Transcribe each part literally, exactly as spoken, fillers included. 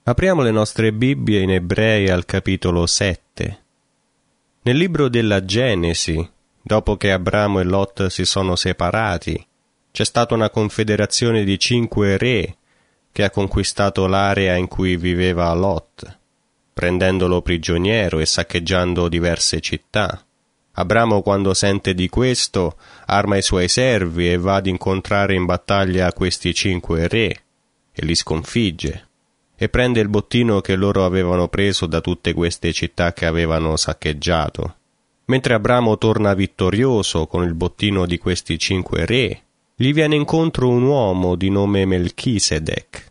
Apriamo le nostre Bibbie in Ebrei al capitolo sette. Nel libro della Genesi, dopo che Abramo e Lot si sono separati, c'è stata una confederazione di cinque re che ha conquistato l'area in cui viveva Lot, prendendolo prigioniero e saccheggiando diverse città. Abramo, quando sente di questo, arma i suoi servi e va ad incontrare in battaglia questi cinque re e li sconfigge, e prende il bottino che loro avevano preso da tutte queste città che avevano saccheggiato. Mentre Abramo torna vittorioso con il bottino di questi cinque re, gli viene incontro un uomo di nome Melchisedec.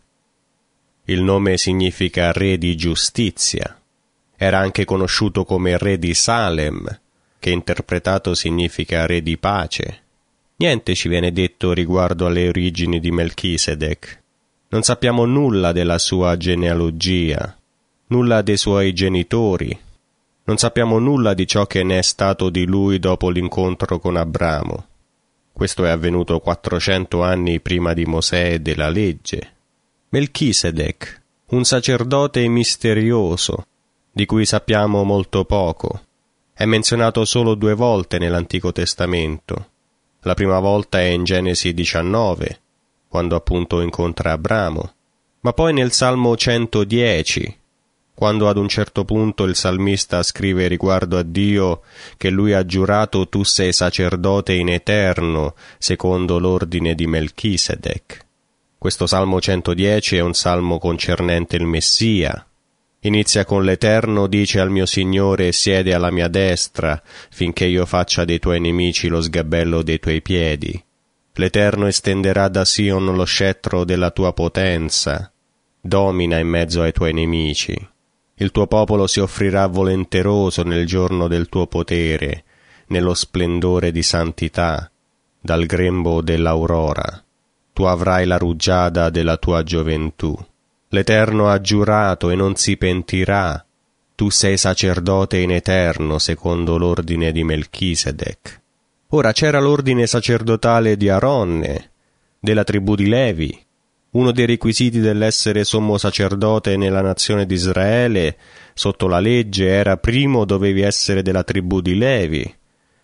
Il nome significa re di giustizia. Era anche conosciuto come re di Salem, che interpretato significa re di pace. Niente ci viene detto riguardo alle origini di Melchisedec. Non sappiamo nulla della sua genealogia, nulla dei suoi genitori. Non sappiamo nulla di ciò che ne è stato di lui dopo l'incontro con Abramo. Questo è avvenuto quattrocento anni prima di Mosè e della legge. Melchisedec, un sacerdote misterioso, di cui sappiamo molto poco. È menzionato solo due volte nell'Antico Testamento. La prima volta è in Genesi diciannove, quando appunto incontra Abramo, ma poi nel Salmo centodieci, quando ad un certo punto il salmista scrive riguardo a Dio che lui ha giurato: tu sei sacerdote in eterno, secondo l'ordine di Melchisedec. Questo Salmo centodieci è un salmo concernente il Messia. Inizia con l'Eterno dice al mio Signore: siede alla mia destra, finché io faccia dei tuoi nemici lo sgabello dei tuoi piedi. L'Eterno estenderà da Sion lo scettro della tua potenza, domina in mezzo ai tuoi nemici. Il tuo popolo si offrirà volenteroso nel giorno del tuo potere, nello splendore di santità, dal grembo dell'aurora. Tu avrai la rugiada della tua gioventù. L'Eterno ha giurato e non si pentirà. Tu sei sacerdote in eterno, secondo l'ordine di Melchisedec. Ora c'era l'ordine sacerdotale di Aronne, della tribù di Levi. Uno dei requisiti dell'essere sommo sacerdote nella nazione di Israele, sotto la legge, era primo dovevi essere della tribù di Levi,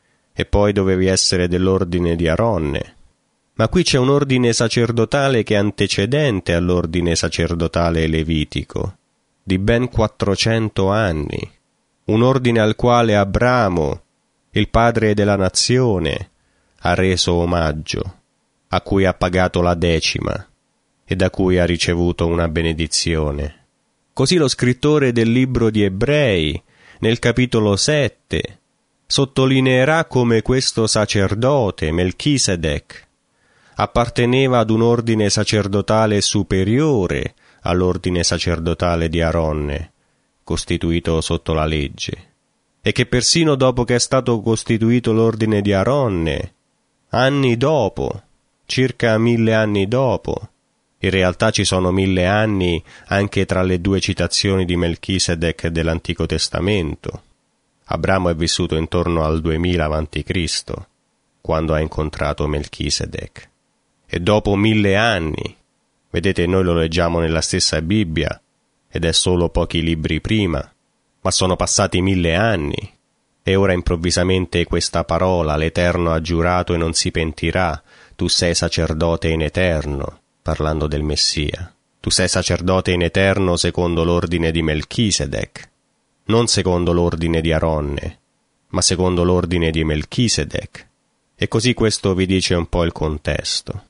e poi dovevi essere dell'ordine di Aronne. Ma qui c'è un ordine sacerdotale che è antecedente all'ordine sacerdotale levitico, di ben quattrocento anni. Un ordine al quale Abramo, il padre della nazione, ha reso omaggio, a cui ha pagato la decima e da cui ha ricevuto una benedizione. Così lo scrittore del libro di Ebrei, nel capitolo sette, sottolineerà come questo sacerdote, Melchisedec, apparteneva ad un ordine sacerdotale superiore all'ordine sacerdotale di Aronne, costituito sotto la legge, e che persino dopo che è stato costituito l'ordine di Aronne, anni dopo, circa mille anni dopo, in realtà ci sono mille anni anche tra le due citazioni di Melchisedec dell'Antico Testamento. Abramo è vissuto intorno al duemila avanti Cristo, quando ha incontrato Melchisedec. E dopo mille anni, vedete, noi lo leggiamo nella stessa Bibbia, ed è solo pochi libri prima, ma sono passati mille anni, e ora improvvisamente questa parola, l'Eterno ha giurato e non si pentirà, tu sei sacerdote in eterno, parlando del Messia. Tu sei sacerdote in eterno secondo l'ordine di Melchisedec, non secondo l'ordine di Aronne, ma secondo l'ordine di Melchisedec. E così questo vi dice un po' il contesto.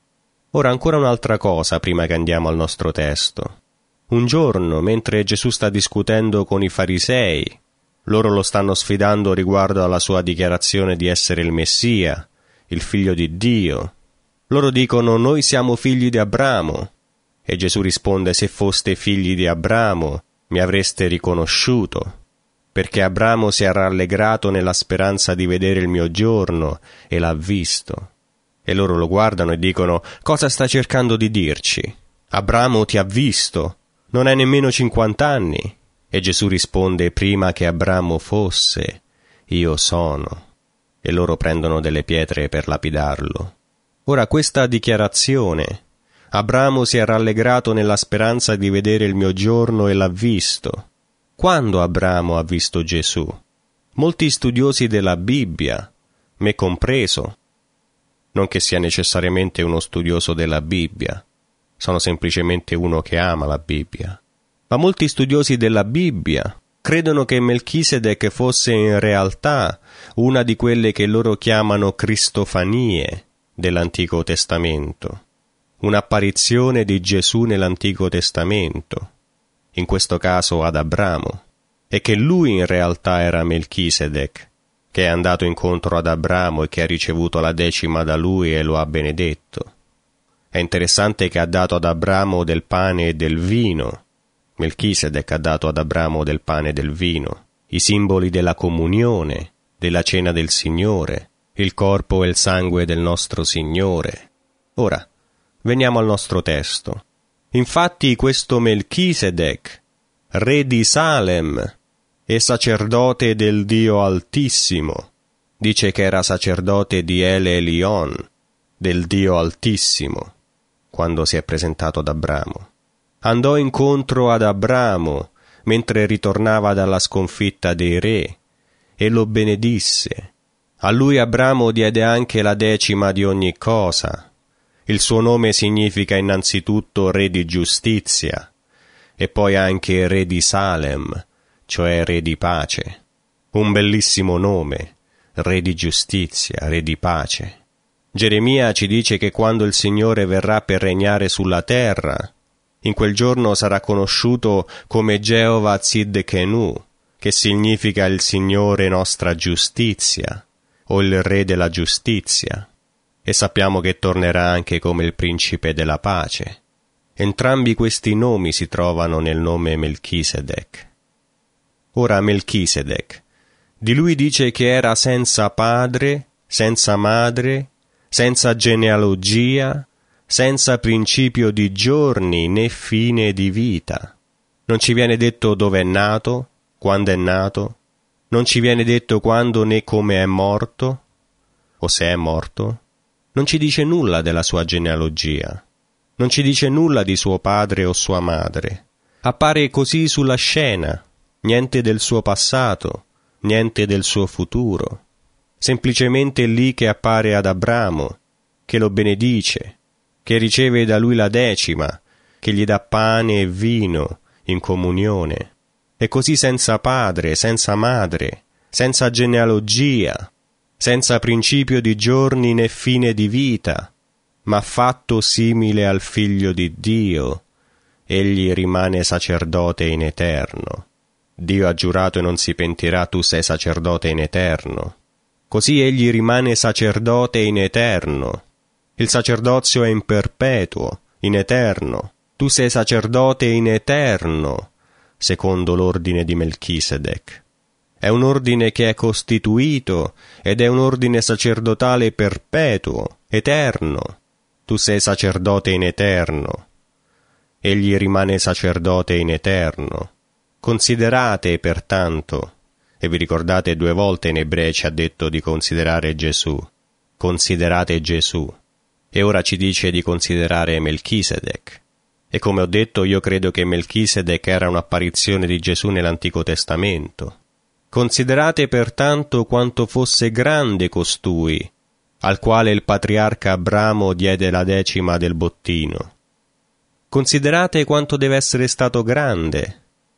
Ora ancora un'altra cosa prima che andiamo al nostro testo. Un giorno, mentre Gesù sta discutendo con i farisei, loro lo stanno sfidando riguardo alla sua dichiarazione di essere il Messia, il figlio di Dio. Loro dicono: noi siamo figli di Abramo. E Gesù risponde: se foste figli di Abramo, mi avreste riconosciuto, perché Abramo si è rallegrato nella speranza di vedere il mio giorno, e l'ha visto. E loro lo guardano e dicono: cosa sta cercando di dirci? Abramo ti ha visto, non hai nemmeno cinquant'anni. E Gesù risponde: prima che Abramo fosse, io sono. E loro prendono delle pietre per lapidarlo. Ora questa dichiarazione Abramo si è rallegrato nella speranza di vedere il mio giorno e l'ha visto. Quando Abramo ha visto Gesù? Molti studiosi della Bibbia, me compreso, non che sia necessariamente uno studioso della Bibbia, sono semplicemente uno che ama la Bibbia, ma molti studiosi della Bibbia credono che Melchisedec fosse in realtà una di quelle che loro chiamano cristofanie dell'Antico Testamento, un'apparizione di Gesù nell'Antico Testamento, in questo caso ad Abramo, e che lui in realtà era Melchisedec, che è andato incontro ad Abramo e che ha ricevuto la decima da lui e lo ha benedetto. È interessante che ha dato ad Abramo del pane e del vino. Melchisedec ha dato ad Abramo del pane e del vino, i simboli della comunione, della cena del Signore, il corpo e il sangue del nostro Signore. Ora, veniamo al nostro testo. Infatti questo Melchisedec, re di Salem e sacerdote del Dio Altissimo, dice che era sacerdote di El Elion, del Dio Altissimo, quando si è presentato ad Abramo. Andò incontro ad Abramo mentre ritornava dalla sconfitta dei re e lo benedisse. A lui Abramo diede anche la decima di ogni cosa. Il suo nome significa innanzitutto re di giustizia e poi anche re di Salem, cioè re di pace. Un bellissimo nome, re di giustizia, re di pace. Geremia ci dice che quando il Signore verrà per regnare sulla terra, in quel giorno sarà conosciuto come Geova Tzidkenu, che significa il Signore nostra giustizia, o il Re della giustizia, e sappiamo che tornerà anche come il Principe della pace. Entrambi questi nomi si trovano nel nome Melchisedec. Ora Melchisedec, di lui dice che era senza padre, senza madre, senza genealogia, senza principio di giorni né fine di vita. Non ci viene detto dove è nato, quando è nato, non ci viene detto quando né come è morto, o se è morto. Non ci dice nulla della sua genealogia, non ci dice nulla di suo padre o sua madre. Appare così sulla scena, niente del suo passato, niente del suo futuro. Semplicemente lì che appare ad Abramo, che lo benedice, che riceve da lui la decima, che gli dà pane e vino in comunione, e così senza padre, senza madre, senza genealogia, senza principio di giorni né fine di vita, ma fatto simile al Figlio di Dio, egli rimane sacerdote in eterno. Dio ha giurato e non si pentirà, tu sei sacerdote in eterno. Così egli rimane sacerdote in eterno. Il sacerdozio è in perpetuo, in eterno. Tu sei sacerdote in eterno, secondo l'ordine di Melchisedec. È un ordine che è costituito ed è un ordine sacerdotale perpetuo, eterno. Tu sei sacerdote in eterno. Egli rimane sacerdote in eterno. Considerate, pertanto, e vi ricordate due volte in Ebrei ci ha detto di considerare Gesù. Considerate Gesù. E ora ci dice di considerare Melchisedec. E come ho detto, io credo che Melchisedec era un'apparizione di Gesù nell'Antico Testamento. Considerate pertanto quanto fosse grande costui, al quale il patriarca Abramo diede la decima del bottino. Considerate quanto deve essere stato grande.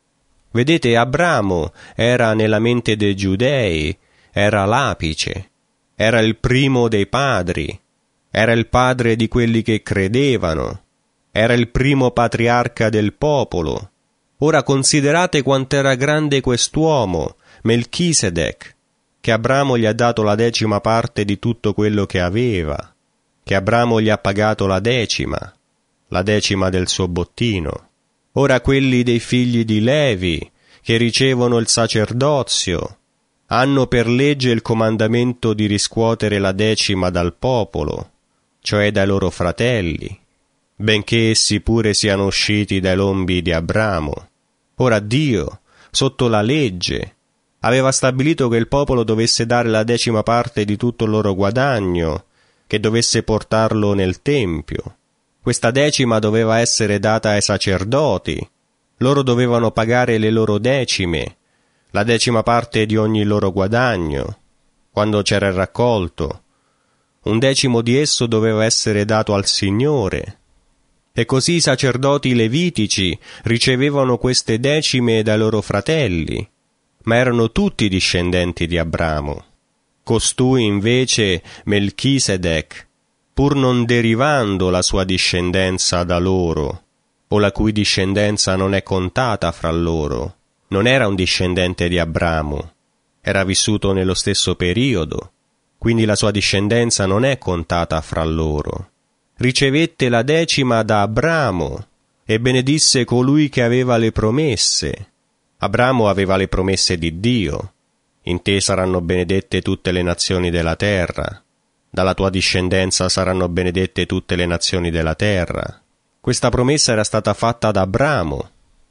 Vedete, Abramo era nella mente dei giudei, era l'apice, era il primo dei padri, era il padre di quelli che credevano, era il primo patriarca del popolo. Ora considerate quant'era grande quest'uomo, Melchisedec, che Abramo gli ha dato la decima parte di tutto quello che aveva, che Abramo gli ha pagato la decima, la decima del suo bottino. Ora quelli dei figli di Levi, che ricevono il sacerdozio, hanno per legge il comandamento di riscuotere la decima dal popolo, cioè dai loro fratelli, benché essi pure siano usciti dai lombi di Abramo. Ora Dio, sotto la legge, aveva stabilito che il popolo dovesse dare la decima parte di tutto il loro guadagno, che dovesse portarlo nel Tempio. Questa decima doveva essere data ai sacerdoti. Loro dovevano pagare le loro decime, la decima parte di ogni loro guadagno, quando c'era il raccolto. Un decimo di esso doveva essere dato al Signore. E così i sacerdoti levitici ricevevano queste decime dai loro fratelli, ma erano tutti discendenti di Abramo. Costui invece, Melchisedec, pur non derivando la sua discendenza da loro, o la cui discendenza non è contata fra loro, non era un discendente di Abramo, era vissuto nello stesso periodo, quindi la sua discendenza non è contata fra loro. Ricevette la decima da Abramo e benedisse colui che aveva le promesse. Abramo aveva le promesse di Dio. In te saranno benedette tutte le nazioni della terra. Dalla tua discendenza saranno benedette tutte le nazioni della terra. Questa promessa era stata fatta ad Abramo.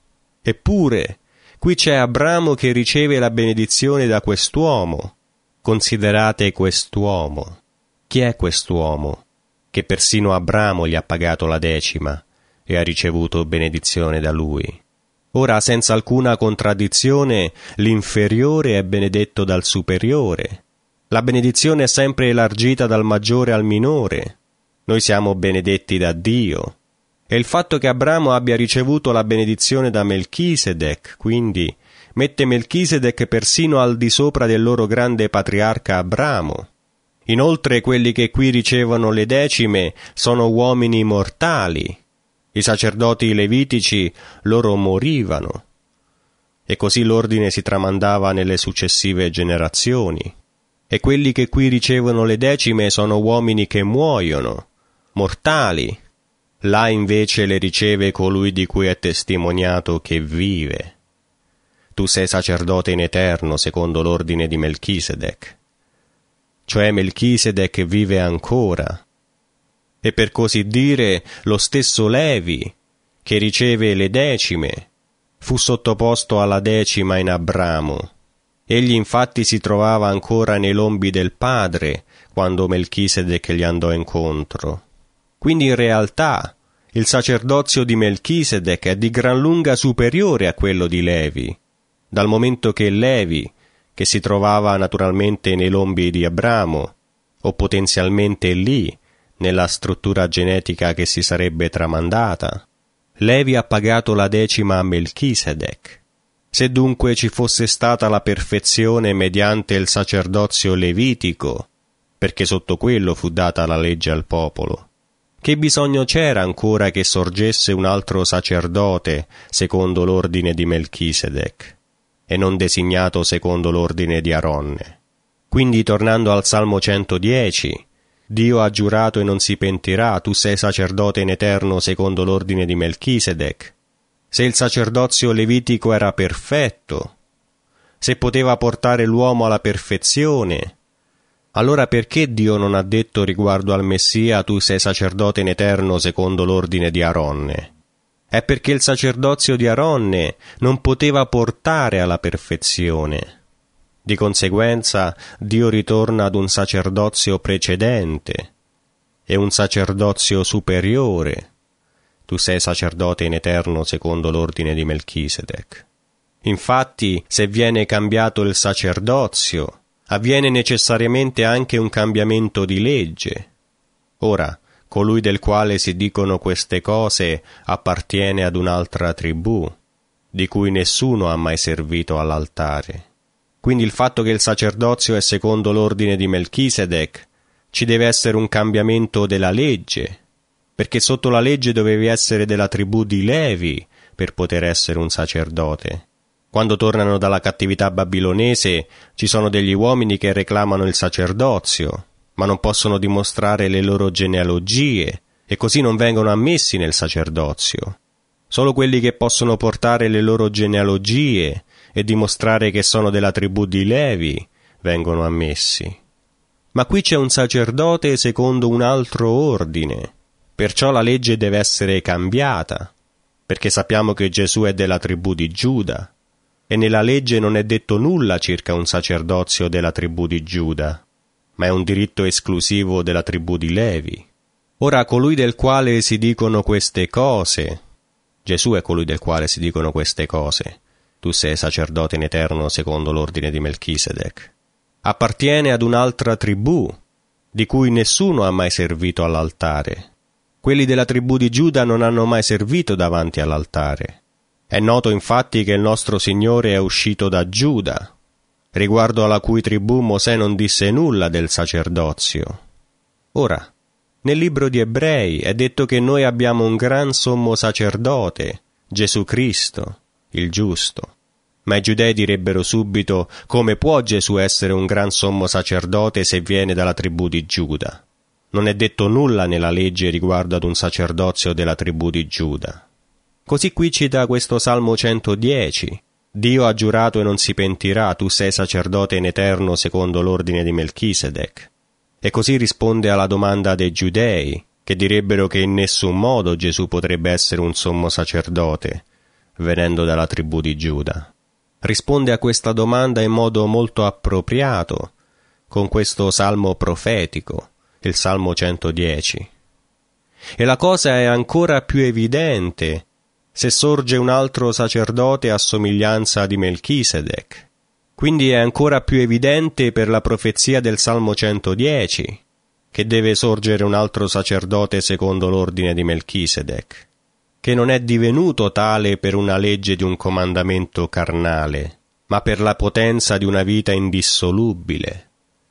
Eppure, qui c'è Abramo che riceve la benedizione da quest'uomo. Considerate quest'uomo. Chi è quest'uomo? Che persino Abramo gli ha pagato la decima e ha ricevuto benedizione da lui. Ora, senza alcuna contraddizione, l'inferiore è benedetto dal superiore. La benedizione è sempre elargita dal maggiore al minore. Noi siamo benedetti da Dio. E il fatto che Abramo abbia ricevuto la benedizione da Melchisedec, quindi, mette Melchisedec persino al di sopra del loro grande patriarca Abramo. Inoltre quelli che qui ricevono le decime sono uomini mortali. I sacerdoti levitici loro morivano. E così l'ordine si tramandava nelle successive generazioni. E quelli che qui ricevono le decime sono uomini che muoiono, mortali. Là invece le riceve colui di cui è testimoniato che vive. Tu sei sacerdote in eterno secondo l'ordine di Melchisedec. Cioè Melchisedec vive ancora. E per così dire lo stesso Levi, che riceve le decime, fu sottoposto alla decima in Abramo. Egli infatti si trovava ancora nei lombi del padre quando Melchisedec gli andò incontro. Quindi in realtà il sacerdozio di Melchisedec è di gran lunga superiore a quello di Levi, dal momento che Levi, che si trovava naturalmente nei lombi di Abramo, o potenzialmente lì, nella struttura genetica che si sarebbe tramandata, Levi ha pagato la decima a Melchisedec. Se dunque ci fosse stata la perfezione mediante il sacerdozio levitico, perché sotto quello fu data la legge al popolo, che bisogno c'era ancora che sorgesse un altro sacerdote secondo l'ordine di Melchisedec, e non designato secondo l'ordine di Aronne? Quindi, tornando al Salmo centodieci, Dio ha giurato e non si pentirà, tu sei sacerdote in eterno secondo l'ordine di Melchisedec. Se il sacerdozio levitico era perfetto, se poteva portare l'uomo alla perfezione, allora perché Dio non ha detto riguardo al Messia tu sei sacerdote in eterno secondo l'ordine di Aronne? È perché il sacerdozio di Aronne non poteva portare alla perfezione. Di conseguenza Dio ritorna ad un sacerdozio precedente e un sacerdozio superiore. Tu sei sacerdote in eterno secondo l'ordine di Melchisedec. Infatti, se viene cambiato il sacerdozio, avviene necessariamente anche un cambiamento di legge. Ora, colui del quale si dicono queste cose appartiene ad un'altra tribù, di cui nessuno ha mai servito all'altare. Quindi il fatto che il sacerdozio è secondo l'ordine di Melchisedec, ci deve essere un cambiamento della legge, perché sotto la legge dovevi essere della tribù di Levi per poter essere un sacerdote. Quando tornano dalla cattività babilonese ci sono degli uomini che reclamano il sacerdozio, ma non possono dimostrare le loro genealogie e così non vengono ammessi nel sacerdozio. Solo quelli che possono portare le loro genealogie e dimostrare che sono della tribù di Levi vengono ammessi. Ma qui c'è un sacerdote secondo un altro ordine, perciò la legge deve essere cambiata, perché sappiamo che Gesù è della tribù di Giuda, e nella legge non è detto nulla circa un sacerdozio della tribù di Giuda, ma è un diritto esclusivo della tribù di Levi. Ora colui del quale si dicono queste cose, Gesù è colui del quale si dicono queste cose, tu sei sacerdote in eterno secondo l'ordine di Melchisedec, appartiene ad un'altra tribù, di cui nessuno ha mai servito all'altare. Quelli della tribù di Giuda non hanno mai servito davanti all'altare. È noto infatti che il nostro Signore è uscito da Giuda, riguardo alla cui tribù Mosè non disse nulla del sacerdozio. Ora, nel libro di Ebrei è detto che noi abbiamo un gran sommo sacerdote, Gesù Cristo, il giusto. Ma i giudei direbbero subito: come può Gesù essere un gran sommo sacerdote se viene dalla tribù di Giuda? Non è detto nulla nella legge riguardo ad un sacerdozio della tribù di Giuda. Così qui cita questo Salmo centodieci. Dio ha giurato e non si pentirà, tu sei sacerdote in eterno secondo l'ordine di Melchisedec. E così risponde alla domanda dei giudei, che direbbero che in nessun modo Gesù potrebbe essere un sommo sacerdote, venendo dalla tribù di Giuda. Risponde a questa domanda in modo molto appropriato, con questo salmo profetico, il Salmo centodieci. E la cosa è ancora più evidente se sorge un altro sacerdote a somiglianza di Melchisedec. Quindi è ancora più evidente per la profezia del Salmo centodieci che deve sorgere un altro sacerdote secondo l'ordine di Melchisedec, che non è divenuto tale per una legge di un comandamento carnale, ma per la potenza di una vita indissolubile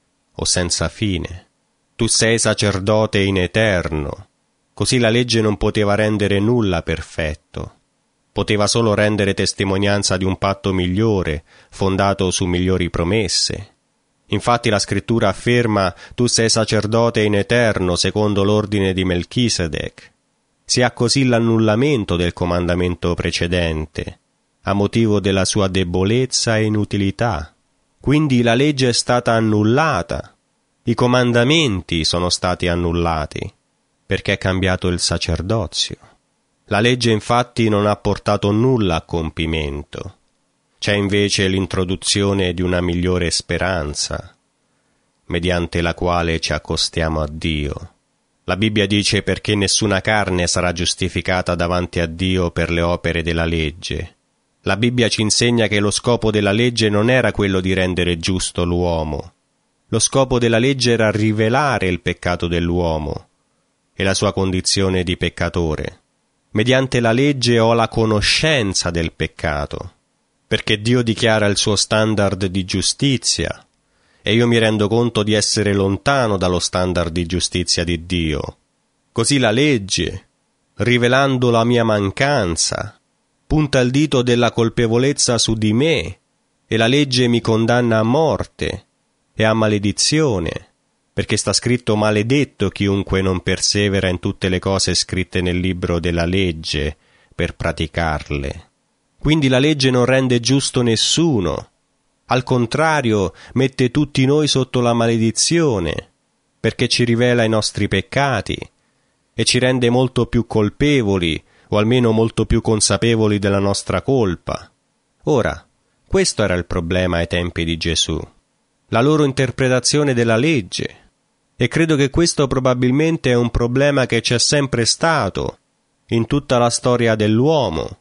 o senza fine. Tu sei sacerdote in eterno. Così la legge non poteva rendere nulla perfetto. Poteva solo rendere testimonianza di un patto migliore, fondato su migliori promesse. Infatti la scrittura afferma: tu sei sacerdote in eterno secondo l'ordine di Melchisedec. Si ha così l'annullamento del comandamento precedente, a motivo della sua debolezza e inutilità. Quindi la legge è stata annullata. I comandamenti sono stati annullati, perché è cambiato il sacerdozio. La legge infatti non ha portato nulla a compimento. C'è invece l'introduzione di una migliore speranza, mediante la quale ci accostiamo a Dio. La Bibbia dice: perché nessuna carne sarà giustificata davanti a Dio per le opere della legge. La Bibbia ci insegna che lo scopo della legge non era quello di rendere giusto l'uomo. Lo scopo della legge era rivelare il peccato dell'uomo e la sua condizione di peccatore. Mediante la legge ho la conoscenza del peccato, perché Dio dichiara il suo standard di giustizia, e io mi rendo conto di essere lontano dallo standard di giustizia di Dio. Così la legge, rivelando la mia mancanza, punta il dito della colpevolezza su di me, e la legge mi condanna a morte e a maledizione, perché sta scritto: maledetto chiunque non persevera in tutte le cose scritte nel libro della legge per praticarle. Quindi la legge non rende giusto nessuno, al contrario mette tutti noi sotto la maledizione, perché ci rivela i nostri peccati e ci rende molto più colpevoli, o almeno molto più consapevoli della nostra colpa. Ora, questo era il problema ai tempi di Gesù, la loro interpretazione della legge, e credo che questo probabilmente è un problema che c'è sempre stato in tutta la storia dell'uomo,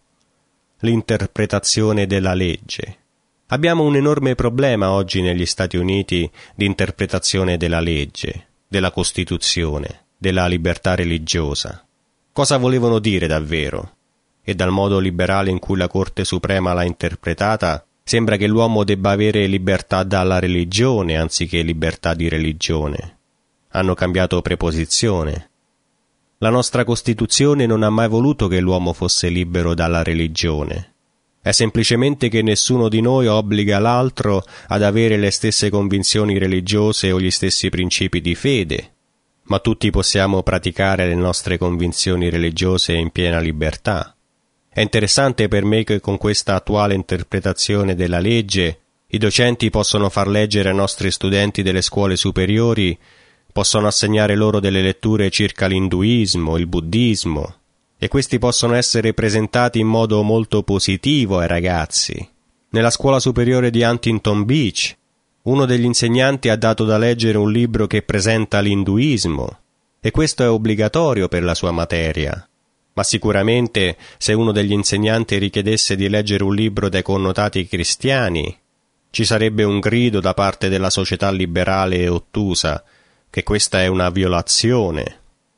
l'interpretazione della legge. Abbiamo un enorme problema oggi negli Stati Uniti di interpretazione della legge, della Costituzione, della libertà religiosa. Cosa volevano dire davvero? E dal modo liberale in cui la Corte Suprema l'ha interpretata, sembra che l'uomo debba avere libertà dalla religione anziché libertà di religione. Hanno cambiato preposizione. La nostra Costituzione non ha mai voluto che l'uomo fosse libero dalla religione. È semplicemente che nessuno di noi obbliga l'altro ad avere le stesse convinzioni religiose o gli stessi principi di fede, ma tutti possiamo praticare le nostre convinzioni religiose in piena libertà. È interessante per me che con questa attuale interpretazione della legge i docenti possono far leggere ai nostri studenti delle scuole superiori, possono assegnare loro delle letture circa l'induismo, il buddismo, e questi possono essere presentati in modo molto positivo ai ragazzi. Nella scuola superiore di Huntington Beach, uno degli insegnanti ha dato da leggere un libro che presenta l'induismo, e questo è obbligatorio per la sua materia. Ma sicuramente, se uno degli insegnanti richiedesse di leggere un libro dai connotati cristiani, ci sarebbe un grido da parte della società liberale e ottusa che questa è una violazione.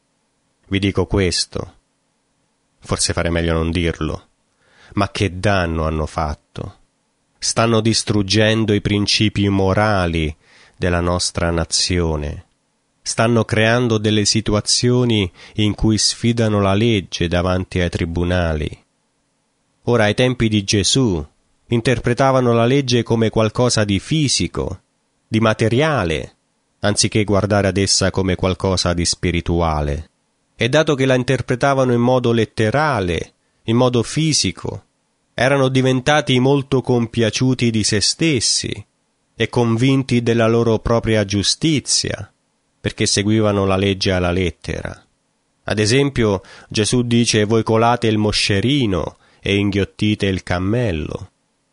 Vi dico questo, forse farei meglio non dirlo, ma che danno hanno fatto? Stanno distruggendo i principi morali della nostra nazione. Stanno creando delle situazioni in cui sfidano la legge davanti ai tribunali. Ora, ai tempi di Gesù, interpretavano la legge come qualcosa di fisico, di materiale, anziché guardare ad essa come qualcosa di spirituale. E dato che la interpretavano in modo letterale, in modo fisico, erano diventati molto compiaciuti di se stessi e convinti della loro propria giustizia, perché seguivano la legge alla lettera. Ad esempio, Gesù dice: voi colate il moscerino e inghiottite il cammello.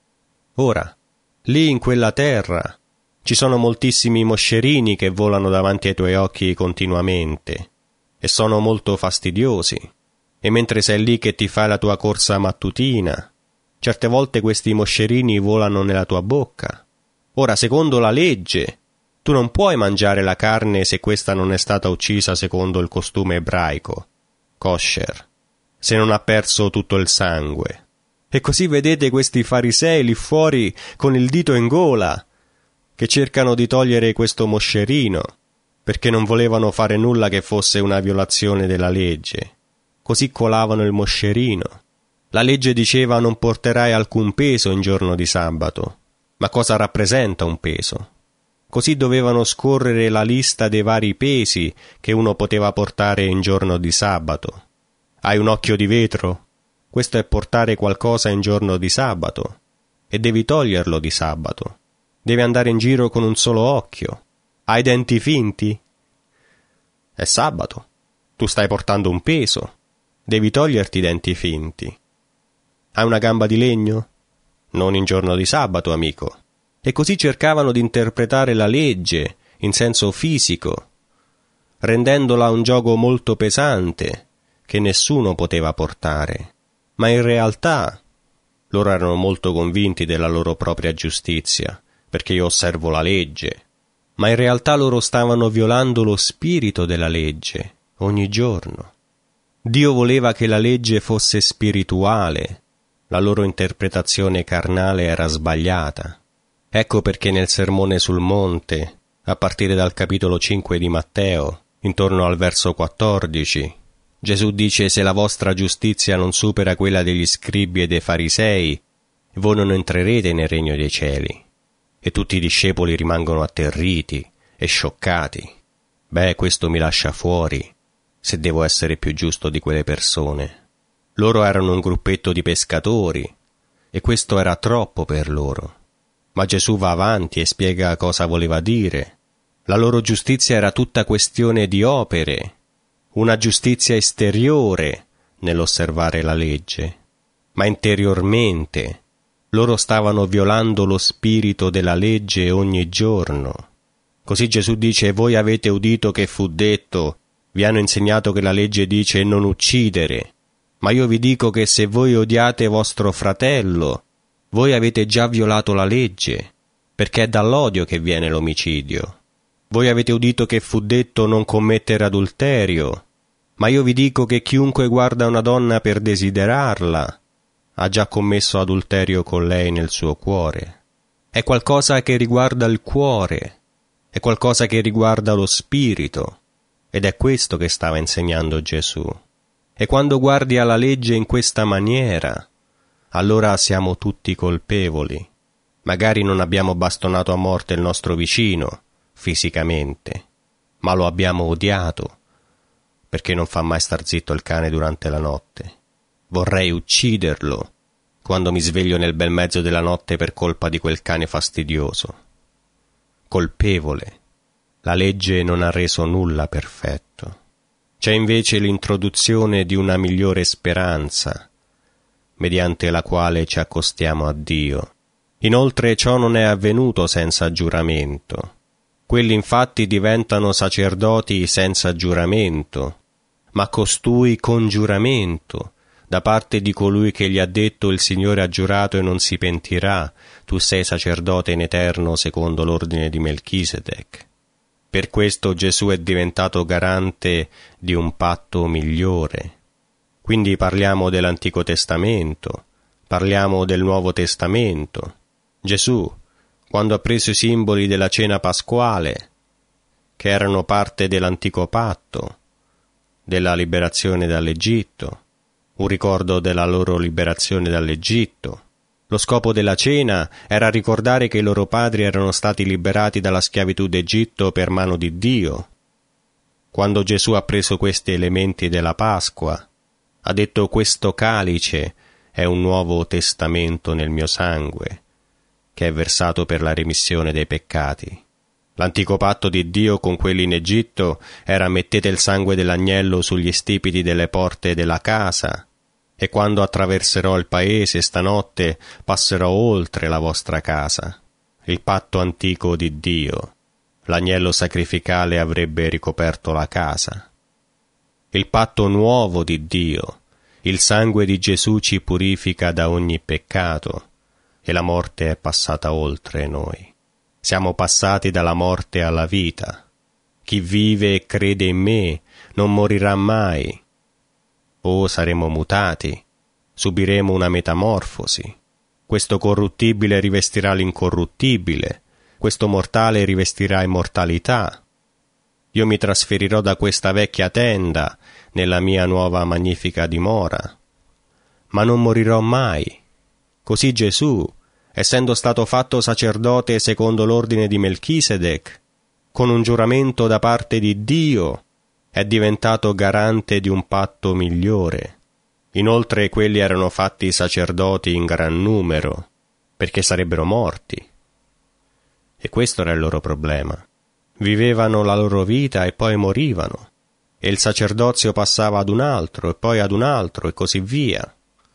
Ora, lì in quella terra ci sono moltissimi moscerini che volano davanti ai tuoi occhi continuamente e sono molto fastidiosi. E mentre sei lì che ti fai la tua corsa mattutina, certe volte questi moscerini volano nella tua bocca. Ora, secondo la legge, tu non puoi mangiare la carne se questa non è stata uccisa secondo il costume ebraico, kosher, se non ha perso tutto il sangue. E così vedete questi farisei lì fuori con il dito in gola, che cercano di togliere questo moscerino, perché non volevano fare nulla che fosse una violazione della legge. Così colavano il moscerino. La legge diceva: non porterai alcun peso in giorno di sabato. Ma cosa rappresenta un peso? Così dovevano scorrere la lista dei vari pesi che uno poteva portare in giorno di sabato. Hai un occhio di vetro? Questo è portare qualcosa in giorno di sabato, e devi toglierlo di sabato. Devi andare in giro con un solo occhio. Hai denti finti? È sabato. Tu stai portando un peso. Devi toglierti i denti finti. Hai una gamba di legno? Non in giorno di sabato, amico. E così cercavano di interpretare la legge in senso fisico, rendendola un giogo molto pesante che nessuno poteva portare. Ma in realtà loro erano molto convinti della loro propria giustizia, perché io osservo la legge. Ma in realtà loro stavano violando lo spirito della legge ogni giorno. Dio voleva che la legge fosse spirituale, la loro interpretazione carnale era sbagliata. Ecco perché nel Sermone sul Monte, a partire dal capitolo cinque di Matteo, intorno al verso quattordici, Gesù dice: se la vostra giustizia non supera quella degli scribi e dei farisei, voi non entrerete nel regno dei cieli. E tutti i discepoli rimangono atterriti e scioccati. Beh, questo mi lascia fuori, se devo essere più giusto di quelle persone. Loro erano un gruppetto di pescatori, e questo era troppo per loro. Ma Gesù va avanti e spiega cosa voleva dire. La loro giustizia era tutta questione di opere, una giustizia esteriore nell'osservare la legge, ma interiormente loro stavano violando lo spirito della legge ogni giorno. Così Gesù dice: voi avete udito che fu detto, vi hanno insegnato che la legge dice non uccidere, ma io vi dico che se voi odiate vostro fratello, voi avete già violato la legge, perché è dall'odio che viene l'omicidio. Voi avete udito che fu detto non commettere adulterio, ma io vi dico che chiunque guarda una donna per desiderarla ha già commesso adulterio con lei nel suo cuore. È qualcosa che riguarda il cuore, è qualcosa che riguarda lo spirito, ed è questo che stava insegnando Gesù. E quando guardi alla legge in questa maniera, allora siamo tutti colpevoli. Magari non abbiamo bastonato a morte il nostro vicino, fisicamente, ma lo abbiamo odiato, perché non fa mai star zitto il cane durante la notte. Vorrei ucciderlo quando mi sveglio nel bel mezzo della notte per colpa di quel cane fastidioso. Colpevole. La legge non ha reso nulla perfetto. C'è invece l'introduzione di una migliore speranza, mediante la quale ci accostiamo a Dio. Inoltre ciò non è avvenuto senza giuramento. Quelli infatti diventano sacerdoti senza giuramento, ma costui con giuramento, da parte di colui che gli ha detto: il Signore ha giurato e non si pentirà, tu sei sacerdote in eterno secondo l'ordine di Melchisedec. Per questo Gesù è diventato garante di un patto migliore. Quindi parliamo dell'Antico Testamento, parliamo del Nuovo Testamento. Gesù, quando ha preso i simboli della cena pasquale, che erano parte dell'antico patto, della liberazione dall'Egitto, un ricordo della loro liberazione dall'Egitto. Lo scopo della cena era ricordare che i loro padri erano stati liberati dalla schiavitù d'Egitto per mano di Dio. Quando Gesù ha preso questi elementi della Pasqua, ha detto: questo calice è un nuovo testamento nel mio sangue, che è versato per la remissione dei peccati. L'antico patto di Dio con quelli in Egitto era: mettete il sangue dell'agnello sugli stipiti delle porte della casa, e quando attraverserò il paese stanotte passerò oltre la vostra casa. Il patto antico di Dio. L'agnello sacrificale avrebbe ricoperto la casa. Il patto nuovo di Dio. Il sangue di Gesù ci purifica da ogni peccato, e la morte è passata oltre noi. Siamo passati dalla morte alla vita. Chi vive e crede in me non morirà mai. O saremo mutati, subiremo una metamorfosi. Questo corruttibile rivestirà l'incorruttibile, questo mortale rivestirà immortalità. Io mi trasferirò da questa vecchia tenda nella mia nuova magnifica dimora, ma non morirò mai. Così Gesù, essendo stato fatto sacerdote secondo l'ordine di Melchisedec, con un giuramento da parte di Dio, è diventato garante di un patto migliore. Inoltre quelli erano fatti sacerdoti in gran numero, perché sarebbero morti. E questo era il loro problema. Vivevano la loro vita e poi morivano, e il sacerdozio passava ad un altro, e poi ad un altro, e così via.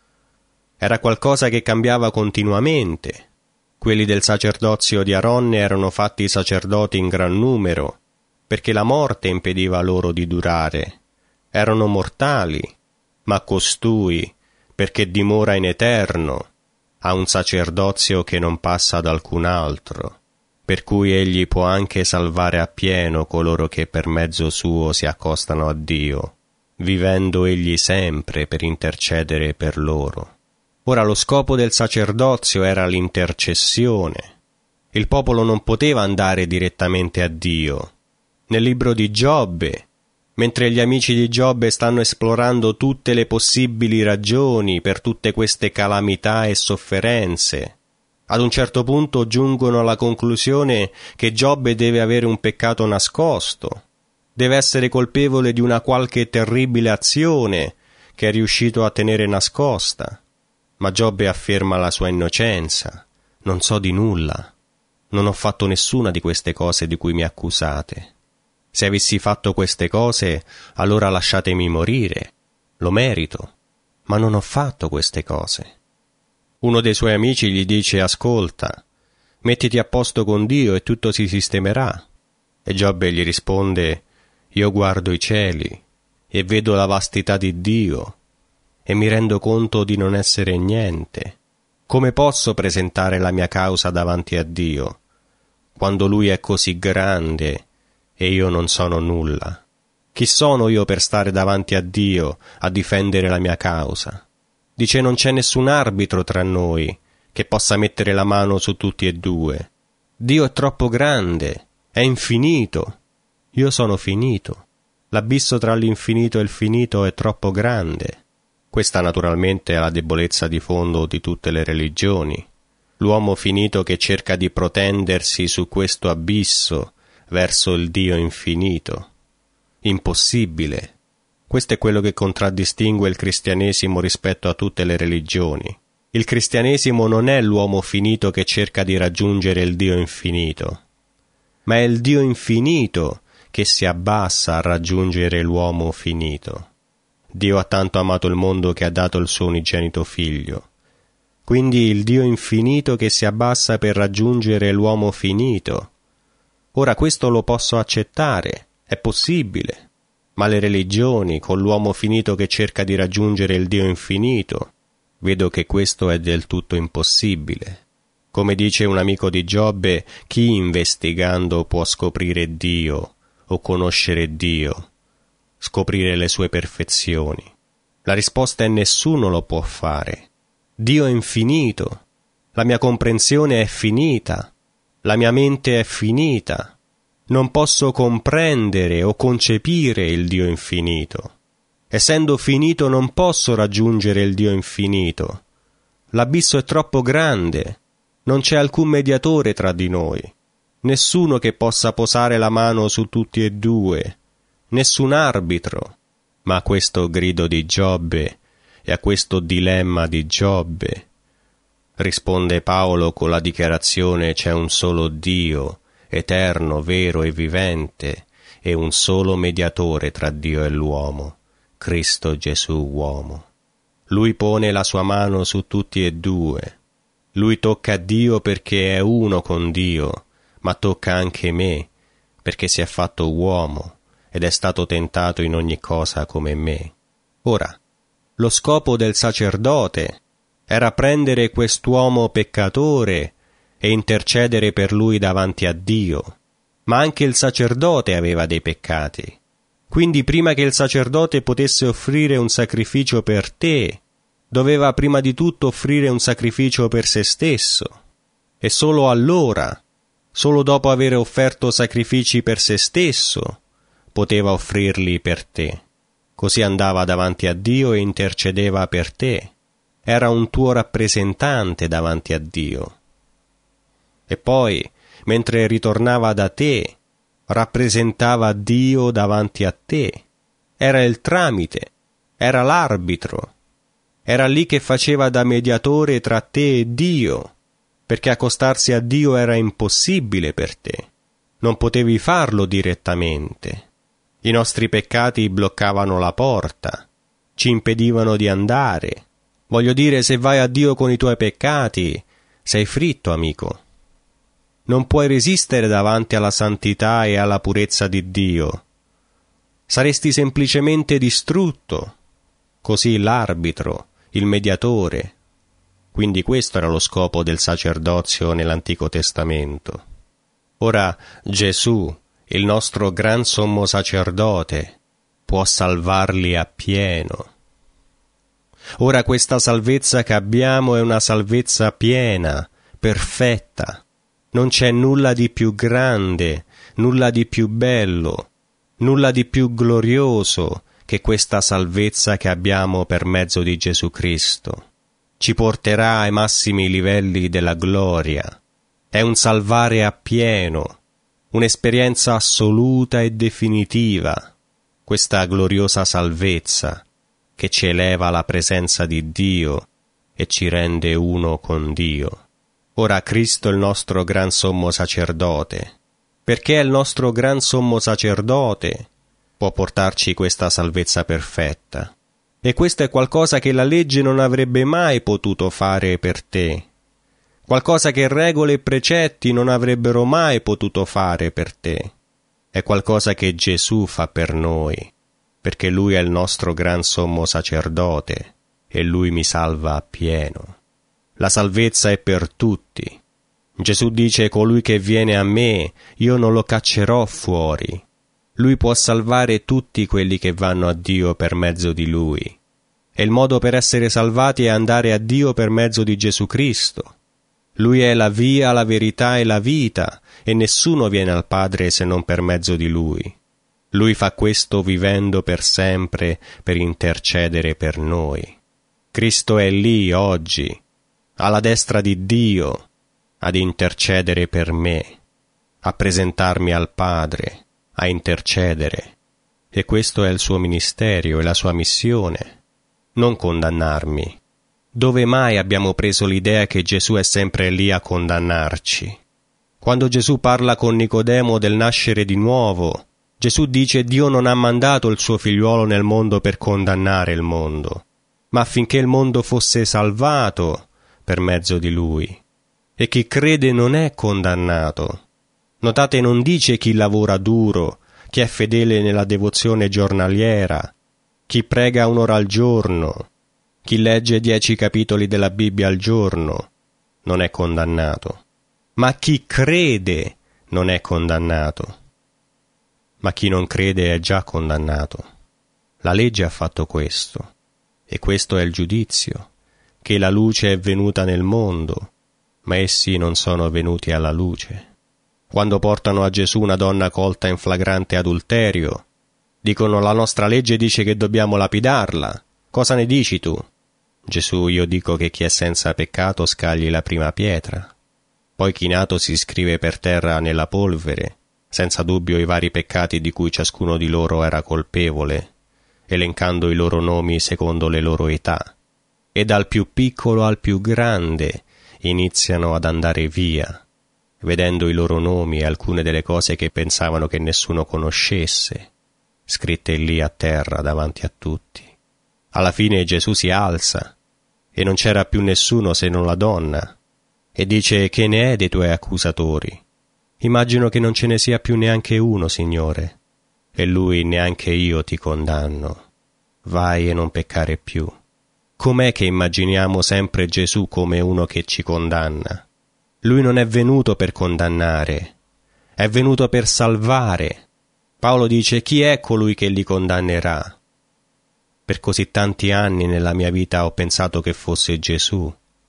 Era qualcosa che cambiava continuamente. Quelli del sacerdozio di Aronne erano fatti sacerdoti in gran numero, perché la morte impediva loro di durare. Erano mortali, ma costui, perché dimora in eterno, ha un sacerdozio che non passa ad alcun altro, per cui egli può anche salvare appieno coloro che per mezzo suo si accostano a Dio, vivendo egli sempre per intercedere per loro. Ora lo scopo del sacerdozio era l'intercessione. Il popolo non poteva andare direttamente a Dio. Nel libro di Giobbe, mentre gli amici di Giobbe stanno esplorando tutte le possibili ragioni per tutte queste calamità e sofferenze, ad un certo punto giungono alla conclusione che Giobbe deve avere un peccato nascosto, deve essere colpevole di una qualche terribile azione che è riuscito a tenere nascosta. Ma Giobbe afferma la sua innocenza. Non so di nulla. Non ho fatto nessuna di queste cose di cui mi accusate. Se avessi fatto queste cose, allora lasciatemi morire. Lo merito. Ma non ho fatto queste cose. Uno dei suoi amici gli dice: ascolta, mettiti a posto con Dio e tutto si sistemerà. E Giobbe gli risponde: io guardo i cieli e vedo la vastità di Dio e mi rendo conto di non essere niente. Come posso presentare la mia causa davanti a Dio, quando Lui è così grande e io non sono nulla? Chi sono io per stare davanti a Dio a difendere la mia causa? Dice: non c'è nessun arbitro tra noi che possa mettere la mano su tutti e due. Dio è troppo grande, è infinito. Io sono finito. L'abisso tra l'infinito e il finito è troppo grande. Questa naturalmente è la debolezza di fondo di tutte le religioni. L'uomo finito che cerca di protendersi su questo abisso verso il Dio infinito. Impossibile. Questo è quello che contraddistingue il cristianesimo rispetto a tutte le religioni. Il cristianesimo non è l'uomo finito che cerca di raggiungere il Dio infinito, ma è il Dio infinito che si abbassa a raggiungere l'uomo finito. Dio ha tanto amato il mondo che ha dato il suo unigenito figlio. Quindi il Dio infinito che si abbassa per raggiungere l'uomo finito. Ora questo lo posso accettare, è possibile, ma le religioni, con l'uomo finito che cerca di raggiungere il Dio infinito, vedo che questo è del tutto impossibile. Come dice un amico di Giobbe, chi investigando può scoprire Dio o conoscere Dio, scoprire le sue perfezioni? La risposta è nessuno lo può fare. Dio è infinito, la mia comprensione è finita, la mia mente è finita. Non posso comprendere o concepire il Dio infinito. Essendo finito non posso raggiungere il Dio infinito. L'abisso è troppo grande, non c'è alcun mediatore tra di noi, nessuno che possa posare la mano su tutti e due, nessun arbitro. Ma a questo grido di Giobbe e a questo dilemma di Giobbe risponde Paolo con la dichiarazione: c'è un solo Dio, eterno, vero e vivente, e un solo mediatore tra Dio e l'uomo, Cristo Gesù uomo. Lui pone la sua mano su tutti e due. Lui tocca Dio perché è uno con Dio, ma tocca anche me, perché si è fatto uomo ed è stato tentato in ogni cosa come me. Ora, lo scopo del sacerdote era prendere quest'uomo peccatore e intercedere per lui davanti a Dio, ma anche il sacerdote aveva dei peccati. Quindi prima che il sacerdote potesse offrire un sacrificio per te, doveva prima di tutto offrire un sacrificio per se stesso, e solo allora, solo dopo aver offerto sacrifici per se stesso, poteva offrirli per te. Così andava davanti a Dio e intercedeva per te. Era un tuo rappresentante davanti a Dio. E poi, mentre ritornava da te, rappresentava Dio davanti a te. Era il tramite, era l'arbitro. Era lì che faceva da mediatore tra te e Dio, perché accostarsi a Dio era impossibile per te. Non potevi farlo direttamente. I nostri peccati bloccavano la porta, ci impedivano di andare. Voglio dire, se vai a Dio con i tuoi peccati, sei fritto, amico. Non puoi resistere davanti alla santità e alla purezza di Dio. Saresti semplicemente distrutto. Così l'arbitro, il mediatore. Quindi questo era lo scopo del sacerdozio nell'Antico Testamento. Ora Gesù, il nostro gran sommo sacerdote, può salvarli appieno. Ora questa salvezza che abbiamo è una salvezza piena, perfetta. Non c'è nulla di più grande, nulla di più bello, nulla di più glorioso che questa salvezza che abbiamo per mezzo di Gesù Cristo. Ci porterà ai massimi livelli della gloria. È un salvare appieno, un'esperienza assoluta e definitiva, questa gloriosa salvezza che ci eleva alla presenza di Dio e ci rende uno con Dio. Ora Cristo è il nostro gran sommo sacerdote. Perché è il nostro gran sommo sacerdote, può portarci questa salvezza perfetta. E questo è qualcosa che la legge non avrebbe mai potuto fare per te. Qualcosa che regole e precetti non avrebbero mai potuto fare per te. È qualcosa che Gesù fa per noi, perché Lui è il nostro gran sommo sacerdote e Lui mi salva appieno. La salvezza è per tutti. Gesù dice: colui che viene a me, io non lo caccerò fuori. Lui può salvare tutti quelli che vanno a Dio per mezzo di Lui. E il modo per essere salvati è andare a Dio per mezzo di Gesù Cristo. Lui è la via, la verità e la vita, e nessuno viene al Padre se non per mezzo di Lui. Lui fa questo vivendo per sempre per intercedere per noi. Cristo è lì oggi, alla destra di Dio, ad intercedere per me, a presentarmi al Padre, a intercedere. E questo è il suo ministero e la sua missione, non condannarmi. Dove mai abbiamo preso l'idea che Gesù è sempre lì a condannarci? Quando Gesù parla con Nicodemo del nascere di nuovo, Gesù dice: Dio non ha mandato il suo figliuolo nel mondo per condannare il mondo, ma affinché il mondo fosse salvato per mezzo di Lui. E chi crede non è condannato. Notate, non dice chi lavora duro, chi è fedele nella devozione giornaliera, chi prega un'ora al giorno, chi legge dieci capitoli della Bibbia al giorno, non è condannato. Ma chi crede non è condannato. Ma chi non crede è già condannato. La legge ha fatto questo, e questo è il giudizio, che la luce è venuta nel mondo, ma essi non sono venuti alla luce. Quando portano a Gesù una donna colta in flagrante adulterio, dicono: la nostra legge dice che dobbiamo lapidarla. Cosa ne dici tu? Gesù: io dico che chi è senza peccato scagli la prima pietra. Poi chinato si scrive per terra nella polvere, senza dubbio i vari peccati di cui ciascuno di loro era colpevole, elencando i loro nomi secondo le loro età, e dal più piccolo al più grande iniziano ad andare via, vedendo i loro nomi e alcune delle cose che pensavano che nessuno conoscesse, scritte lì a terra davanti a tutti. Alla fine Gesù si alza, e non c'era più nessuno se non la donna, e dice: che ne è dei tuoi accusatori? Immagino che non ce ne sia più neanche uno, Signore. E lui: neanche io ti condanno. Vai e non peccare più. Com'è che immaginiamo sempre Gesù come uno che ci condanna? Lui non è venuto per condannare, è venuto per salvare. Paolo dice: chi è colui che li condannerà? Per così tanti anni nella mia vita ho pensato che fosse Gesù.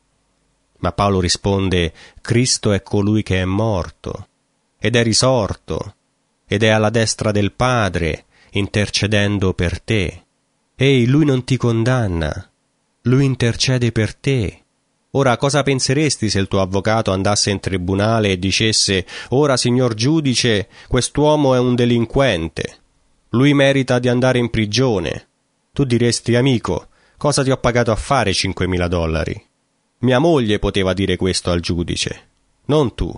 Ma Paolo risponde: Cristo è colui che è morto, ed è risorto, ed è alla destra del Padre, intercedendo per te. Ehi, lui non ti condanna, lui intercede per te. Ora, cosa penseresti se il tuo avvocato andasse in tribunale e dicesse: ora, signor giudice, quest'uomo è un delinquente, lui merita di andare in prigione? Tu diresti: amico, cosa ti ho pagato a fare cinquemila dollari? Mia moglie poteva dire questo al giudice, non tu.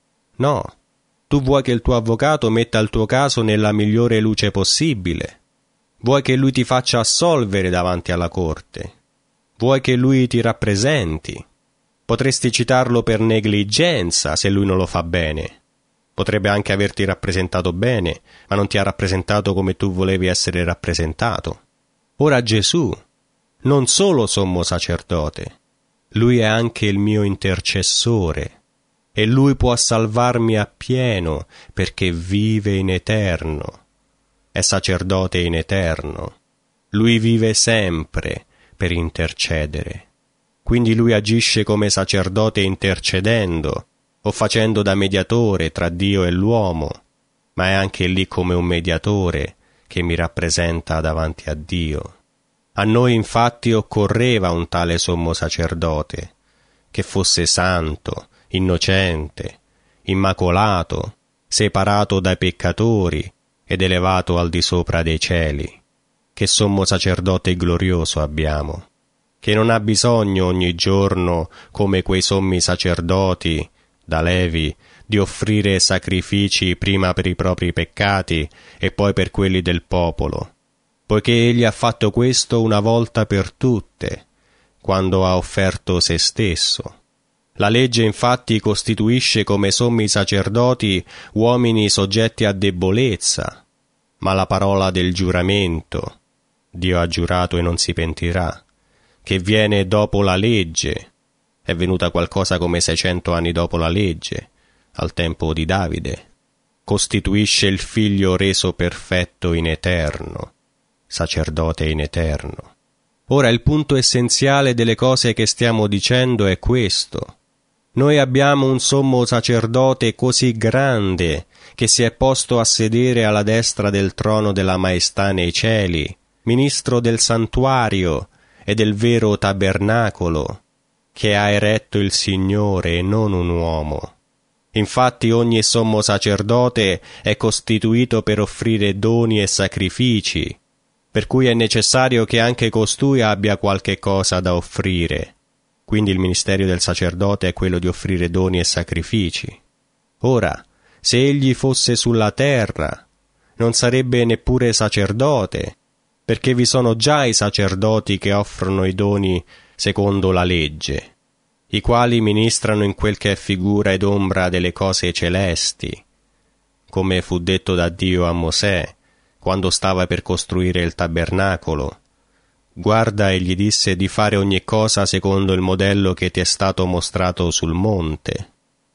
No, tu vuoi che il tuo avvocato metta il tuo caso nella migliore luce possibile. Vuoi che lui ti faccia assolvere davanti alla corte. Vuoi che lui ti rappresenti. Potresti citarlo per negligenza se lui non lo fa bene. Potrebbe anche averti rappresentato bene, ma non ti ha rappresentato come tu volevi essere rappresentato. Ora Gesù, non solo sommo sacerdote, lui è anche il mio intercessore, e lui può salvarmi appieno perché vive in eterno. È sacerdote in eterno. Lui vive sempre per intercedere. Quindi lui agisce come sacerdote intercedendo o facendo da mediatore tra Dio e l'uomo, ma è anche lì come un mediatore che mi rappresenta davanti a Dio. A noi infatti occorreva un tale sommo sacerdote, che fosse santo, innocente, immacolato, separato dai peccatori ed elevato al di sopra dei cieli. Che sommo sacerdote glorioso abbiamo, che non ha bisogno ogni giorno, come quei sommi sacerdoti da Levi, di offrire sacrifici prima per i propri peccati e poi per quelli del popolo, poiché egli ha fatto questo una volta per tutte, quando ha offerto se stesso. La legge infatti costituisce come sommi sacerdoti uomini soggetti a debolezza, ma la parola del giuramento, Dio ha giurato e non si pentirà, che viene dopo la legge, è venuta qualcosa come seicento anni dopo la legge, al tempo di Davide, costituisce il figlio reso perfetto in eterno, sacerdote in eterno. Ora il punto essenziale delle cose che stiamo dicendo è questo. Noi abbiamo un sommo sacerdote così grande che si è posto a sedere alla destra del trono della maestà nei cieli, ministro del santuario e del vero tabernacolo, che ha eretto il Signore e non un uomo. Infatti ogni sommo sacerdote è costituito per offrire doni e sacrifici, per cui è necessario che anche costui abbia qualche cosa da offrire. Quindi il ministero del sacerdote è quello di offrire doni e sacrifici. Ora, se egli fosse sulla terra, non sarebbe neppure sacerdote, perché vi sono già i sacerdoti che offrono i doni secondo la legge, i quali ministrano in quel che è figura ed ombra delle cose celesti, come fu detto da Dio a Mosè, quando stava per costruire il tabernacolo. Guarda, egli disse, di fare ogni cosa secondo il modello che ti è stato mostrato sul monte.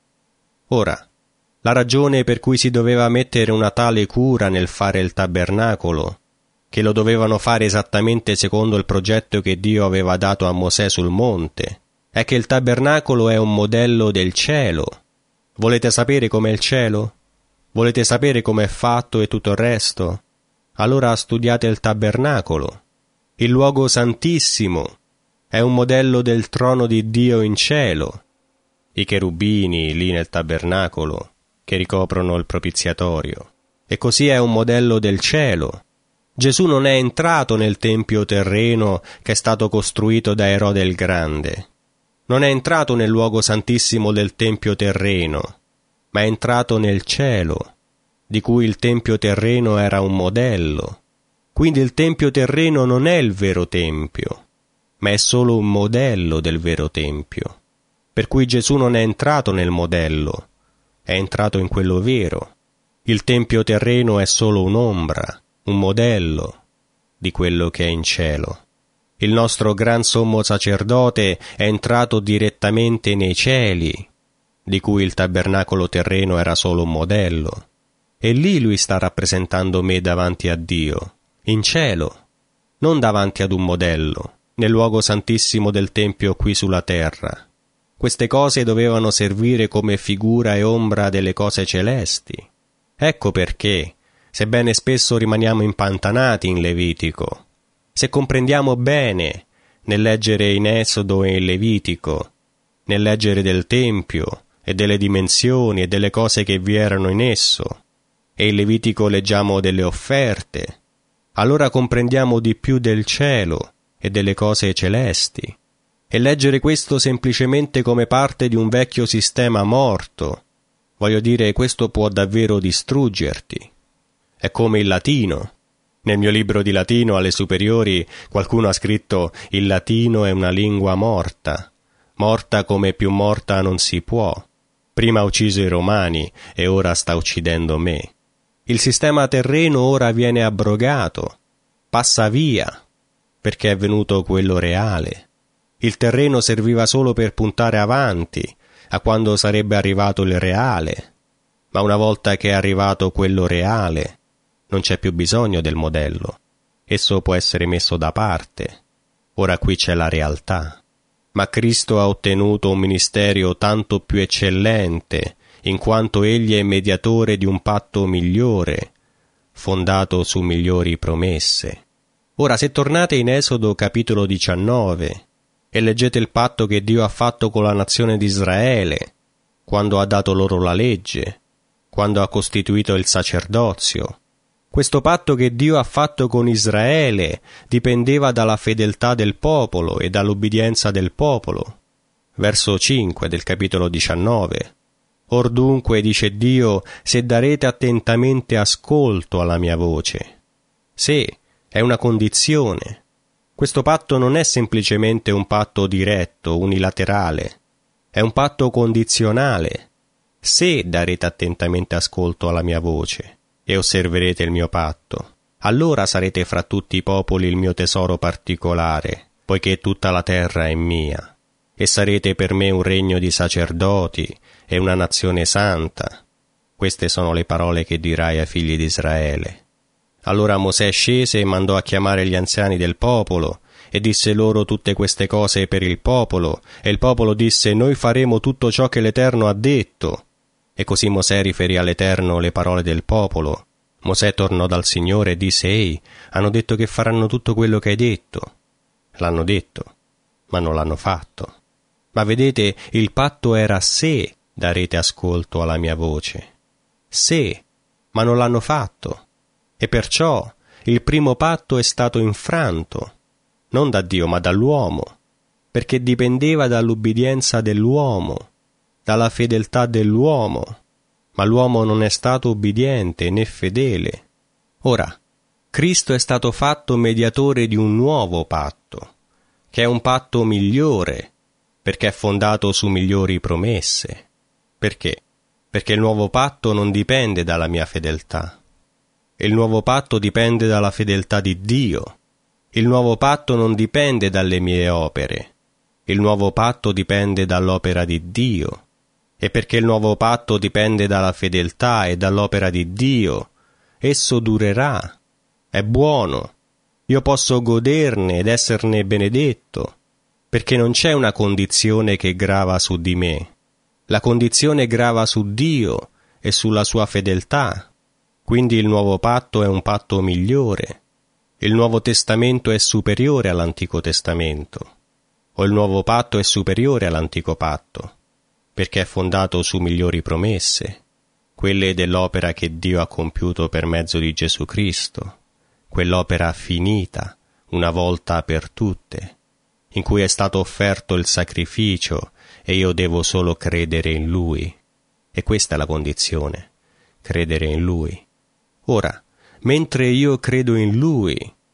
Ora, la ragione per cui si doveva mettere una tale cura nel fare il tabernacolo, che lo dovevano fare esattamente secondo il progetto che Dio aveva dato a Mosè sul monte, è che il tabernacolo è un modello del cielo. Volete sapere com'è il cielo? Volete sapere com'è fatto e tutto il resto? Allora studiate il tabernacolo. Il luogo santissimo è un modello del trono di Dio in cielo. I cherubini lì nel tabernacolo che ricoprono il propiziatorio. E così è un modello del cielo. Gesù non è entrato nel tempio terreno che è stato costruito da Erode il Grande. Non è entrato nel luogo santissimo del tempio terreno, ma è entrato nel cielo, di cui il tempio terreno era un modello. Quindi il tempio terreno non è il vero tempio, ma è solo un modello del vero tempio. Per cui Gesù non è entrato nel modello, è entrato in quello vero. Il tempio terreno è solo un'ombra, un modello di quello che è in cielo. Il nostro gran sommo sacerdote è entrato direttamente nei cieli, di cui il tabernacolo terreno era solo un modello. E lì lui sta rappresentando me davanti a Dio, in cielo, non davanti ad un modello, nel luogo santissimo del tempio qui sulla terra. Queste cose dovevano servire come figura e ombra delle cose celesti. Ecco perché, sebbene spesso rimaniamo impantanati in Levitico, se comprendiamo bene nel leggere in Esodo e in Levitico, nel leggere del Tempio e delle dimensioni e delle cose che vi erano in esso, e in Levitico leggiamo delle offerte, allora comprendiamo di più del cielo e delle cose celesti. E leggere questo semplicemente come parte di un vecchio sistema morto, voglio dire, questo può davvero distruggerti. È come il latino. Nel mio libro di latino alle superiori qualcuno ha scritto: il latino è una lingua morta, morta come più morta non si può. Prima ha ucciso i romani e ora sta uccidendo me. Il sistema terreno ora viene abrogato, passa via, perché è venuto quello reale. Il terreno serviva solo per puntare avanti, a quando sarebbe arrivato il reale. Ma una volta che è arrivato quello reale, non c'è più bisogno del modello. Esso può essere messo da parte. Ora qui c'è la realtà. Ma Cristo ha ottenuto un ministero tanto più eccellente, in quanto egli è mediatore di un patto migliore, fondato su migliori promesse. Ora, se tornate in Esodo capitolo diciannove e leggete il patto che Dio ha fatto con la nazione di Israele, quando ha dato loro la legge, quando ha costituito il sacerdozio, questo patto che Dio ha fatto con Israele dipendeva dalla fedeltà del popolo e dall'obbedienza del popolo. Verso cinque del capitolo diciannove. Or dunque, dice Dio, se darete attentamente ascolto alla mia voce. Se, è una condizione. Questo patto non è semplicemente un patto diretto, unilaterale. È un patto condizionale. Se darete attentamente ascolto alla mia voce e osserverete il mio patto, allora sarete fra tutti i popoli il mio tesoro particolare, poiché tutta la terra è mia, e sarete per me un regno di sacerdoti e una nazione santa. Queste sono le parole che dirai ai figli di Israele. Allora Mosè scese e mandò a chiamare gli anziani del popolo, e disse loro tutte queste cose per il popolo, e il popolo disse: noi faremo tutto ciò che l'Eterno ha detto. E così Mosè riferì all'Eterno le parole del popolo. Mosè tornò dal Signore e disse: ehi, hanno detto che faranno tutto quello che hai detto. L'hanno detto, ma non l'hanno fatto. Ma vedete, il patto era se darete ascolto alla mia voce. Se, ma non l'hanno fatto. E perciò il primo patto è stato infranto, non da Dio ma dall'uomo, perché dipendeva dall'ubbidienza dell'uomo, dalla fedeltà dell'uomo, ma l'uomo non è stato ubbidiente né fedele. Ora, Cristo è stato fatto mediatore di un nuovo patto, che è un patto migliore, perché è fondato su migliori promesse. Perché? perché il nuovo patto non dipende dalla mia fedeltà. Il nuovo patto dipende dalla fedeltà di Dio. Il nuovo patto non dipende dalle mie opere. Il nuovo patto dipende dall'opera di Dio. E perché il nuovo patto dipende dalla fedeltà e dall'opera di Dio, esso durerà, è buono. Io posso goderne ed esserne benedetto, perché non c'è una condizione che grava su di me. La condizione grava su Dio e sulla sua fedeltà. Quindi il nuovo patto è un patto migliore. Il Nuovo Testamento è superiore all'Antico Testamento, o il nuovo patto è superiore all'Antico patto, perché è fondato su migliori promesse, quelle dell'opera che Dio ha compiuto per mezzo di Gesù Cristo, quell'opera finita, una volta per tutte, in cui è stato offerto il sacrificio e io devo solo credere in Lui. E questa è la condizione, credere in Lui. Ora, mentre io credo in Lui,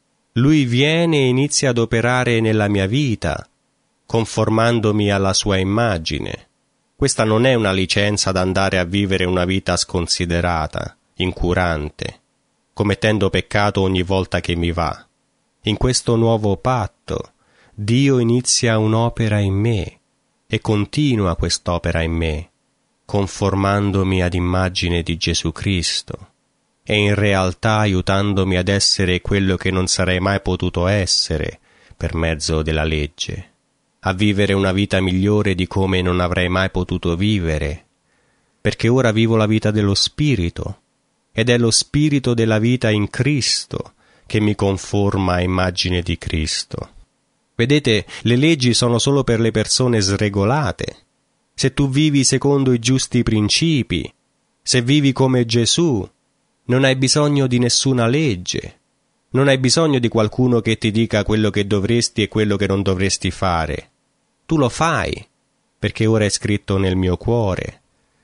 Lui viene e inizia ad operare nella mia vita, conformandomi alla sua immagine. Questa non è una licenza ad andare a vivere una vita sconsiderata, incurante, commettendo peccato ogni volta che mi va. In questo nuovo patto, Dio inizia un'opera in me e continua quest'opera in me, conformandomi ad immagine di Gesù Cristo e in realtà aiutandomi ad essere quello che non sarei mai potuto essere per mezzo della legge, a vivere una vita migliore di come non avrei mai potuto vivere, perché ora vivo la vita dello Spirito, ed è lo Spirito della vita in Cristo che mi conforma a immagine di Cristo. Vedete, le leggi sono solo per le persone sregolate. Se tu vivi secondo i giusti principi, se vivi come Gesù, non hai bisogno di nessuna legge. Non hai bisogno di qualcuno che ti dica quello che dovresti e quello che non dovresti fare. Tu lo fai, perché ora è scritto nel mio cuore,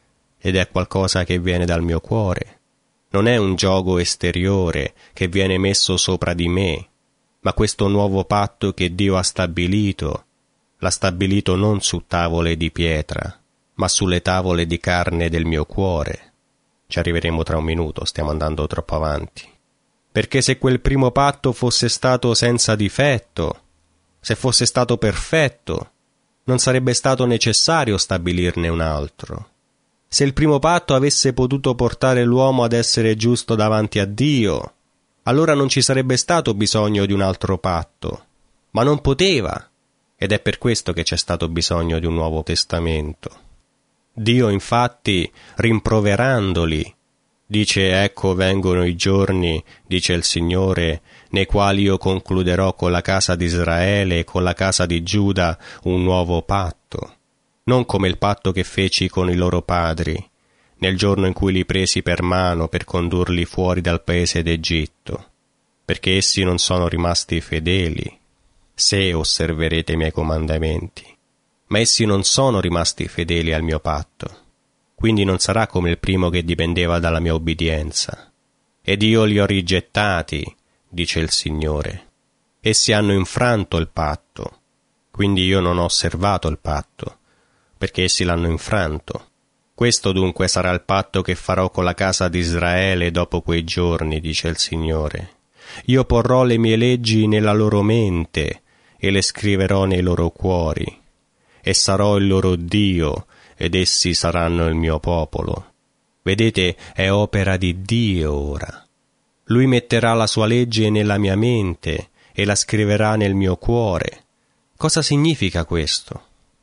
ed è qualcosa che viene dal mio cuore. Non è un gioco esteriore che viene messo sopra di me, ma questo nuovo patto che Dio ha stabilito, l'ha stabilito non su tavole di pietra, ma sulle tavole di carne del mio cuore. Ci arriveremo tra un minuto, stiamo andando troppo avanti. Perché se quel primo patto fosse stato senza difetto, se fosse stato perfetto, non sarebbe stato necessario stabilirne un altro. Se il primo patto avesse potuto portare l'uomo ad essere giusto davanti a Dio, allora non ci sarebbe stato bisogno di un altro patto, ma non poteva, ed è per questo che c'è stato bisogno di un Nuovo Testamento. Dio, infatti, rimproverandoli, dice: ecco vengono i giorni, dice il Signore, nei quali io concluderò con la casa di Israele e con la casa di Giuda un nuovo patto, non come il patto che feci con i loro padri, nel giorno in cui li presi per mano per condurli fuori dal paese d'Egitto, perché essi non sono rimasti fedeli, se osserverete i miei comandamenti. Ma essi non sono rimasti fedeli al mio patto, quindi non sarà come il primo che dipendeva dalla mia obbedienza. Ed io li ho rigettati, dice il Signore. Essi hanno infranto il patto, quindi io non ho osservato il patto, perché essi l'hanno infranto. Questo dunque sarà il patto che farò con la casa di Israele dopo quei giorni, dice il Signore. Io porrò le mie leggi nella loro mente e le scriverò nei loro cuori, e sarò il loro Dio, ed essi saranno il mio popolo. Vedete, è opera di Dio ora. Lui metterà la sua legge nella mia mente e la scriverà nel mio cuore. Cosa significa questo?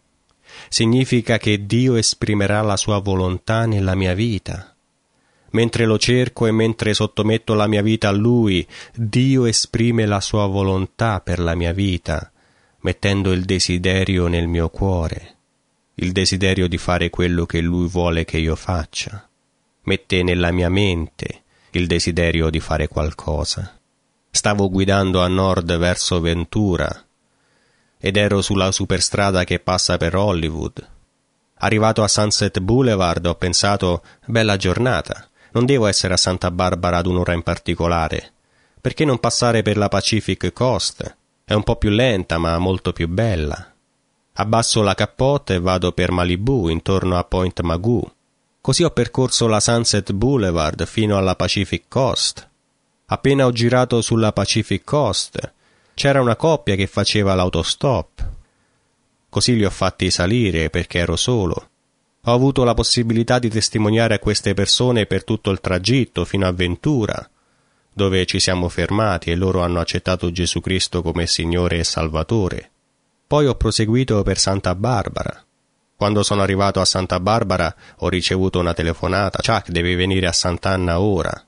Significa che Dio esprimerà la sua volontà nella mia vita. Mentre lo cerco e mentre sottometto la mia vita a Lui, Dio esprime la sua volontà per la mia vita, mettendo il desiderio nel mio cuore, il desiderio di fare quello che Lui vuole che io faccia. Mette nella mia mente il desiderio di fare qualcosa. Stavo guidando a nord verso Ventura ed ero sulla superstrada che passa per Hollywood. Arrivato a Sunset Boulevard ho pensato: bella giornata, non devo essere a Santa Barbara ad un'ora in particolare. Perché non passare per la Pacific Coast? È un po' più lenta ma molto più bella. Abbasso la cappotta e vado per Malibu, intorno a Point Magoo. Così ho percorso la Sunset Boulevard fino alla Pacific Coast. Appena ho girato sulla Pacific Coast, c'era una coppia che faceva l'autostop. Così li ho fatti salire perché ero solo. Ho avuto la possibilità di testimoniare a queste persone per tutto il tragitto fino a Ventura, dove ci siamo fermati e loro hanno accettato Gesù Cristo come Signore e Salvatore. Poi ho proseguito per Santa Barbara. Quando sono arrivato a Santa Barbara ho ricevuto una telefonata. Chuck, devi venire a Sant'Anna ora.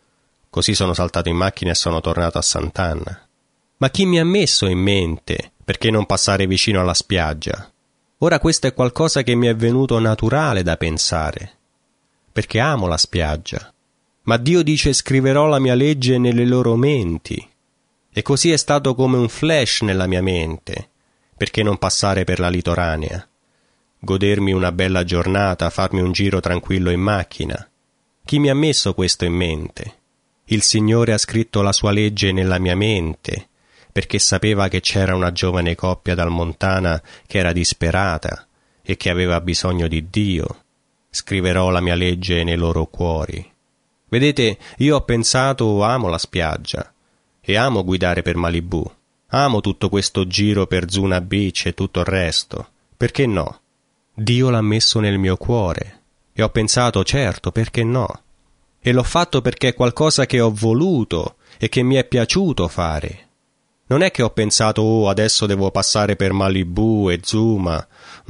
Così sono saltato in macchina e sono tornato a Sant'Anna. Ma chi mi ha messo in mente perché non passare vicino alla spiaggia? Ora questo è qualcosa che mi è venuto naturale da pensare, perché amo la spiaggia. Ma Dio dice: scriverò la mia legge nelle loro menti. E così è stato come un flash nella mia mente. Perché non passare per la litoranea? Godermi una bella giornata, farmi un giro tranquillo in macchina. Chi mi ha messo questo in mente? Il Signore ha scritto la sua legge nella mia mente, perché sapeva che c'era una giovane coppia dal Montana che era disperata e che aveva bisogno di Dio. Scriverò la mia legge nei loro cuori. Vedete, io ho pensato, amo la spiaggia e amo guidare per Malibu, amo tutto questo giro per Zuna Beach e tutto il resto. Perché no? Dio l'ha messo nel mio cuore e ho pensato, certo, perché no? E l'ho fatto perché è qualcosa che ho voluto e che mi è piaciuto fare. Non è che ho pensato, oh, adesso devo passare per Malibu e Zuma.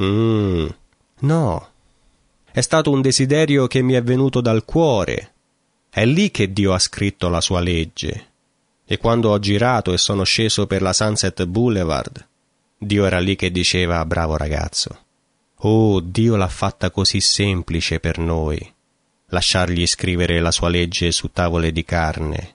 Mm. No. È stato un desiderio che mi è venuto dal cuore. È lì che Dio ha scritto la sua legge. E quando ho girato e sono sceso per la Sunset Boulevard, Dio era lì che diceva: bravo ragazzo. Oh, Dio l'ha fatta così semplice per noi. Lasciargli scrivere la sua legge su tavole di carne,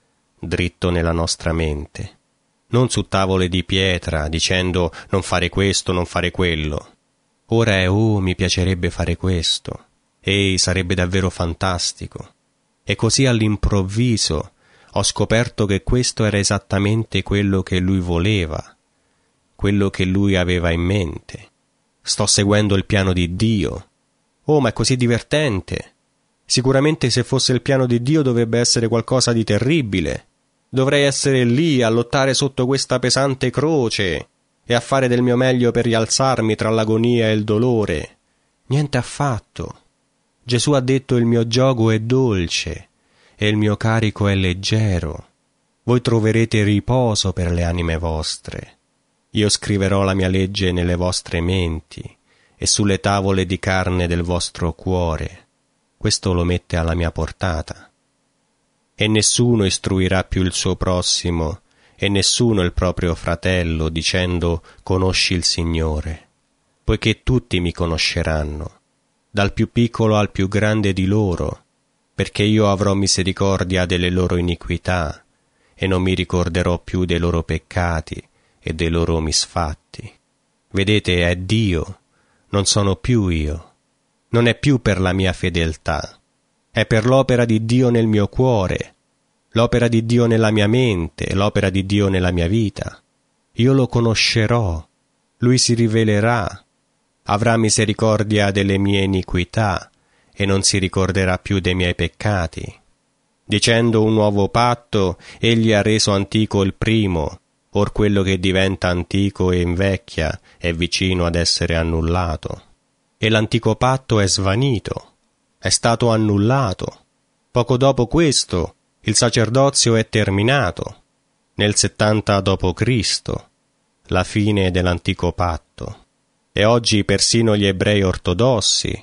dritto nella nostra mente. Non su tavole di pietra, dicendo non fare questo, non fare quello. Ora è, oh, mi piacerebbe fare questo. Ehi, sarebbe davvero fantastico. E così all'improvviso ho scoperto che questo era esattamente quello che lui voleva, quello che lui aveva in mente. Sto seguendo il piano di Dio. Oh, ma è così divertente. Sicuramente se fosse il piano di Dio dovrebbe essere qualcosa di terribile. Dovrei essere lì a lottare sotto questa pesante croce e a fare del mio meglio per rialzarmi tra l'agonia e il dolore. Niente affatto. Gesù ha detto: il mio giogo è dolce e il mio carico è leggero. Voi troverete riposo per le anime vostre. Io scriverò la mia legge nelle vostre menti e sulle tavole di carne del vostro cuore. Questo lo mette alla mia portata. E nessuno istruirà più il suo prossimo e nessuno il proprio fratello dicendo: conosci il Signore, poiché tutti mi conosceranno, dal più piccolo al più grande di loro, perché io avrò misericordia delle loro iniquità e non mi ricorderò più dei loro peccati e dei loro misfatti. Vedete, è Dio, non sono più io. Non è più per la mia fedeltà, è per l'opera di Dio nel mio cuore, l'opera di Dio nella mia mente, l'opera di Dio nella mia vita. Io lo conoscerò, Lui si rivelerà, avrà misericordia delle mie iniquità e non si ricorderà più dei miei peccati. Dicendo un nuovo patto, egli ha reso antico il primo, or quello che diventa antico e invecchia è vicino ad essere annullato. E l'antico patto è svanito, è stato annullato. Poco dopo questo, il sacerdozio è terminato, nel settanta dopo Cristo, la fine dell'antico patto. E oggi persino gli ebrei ortodossi,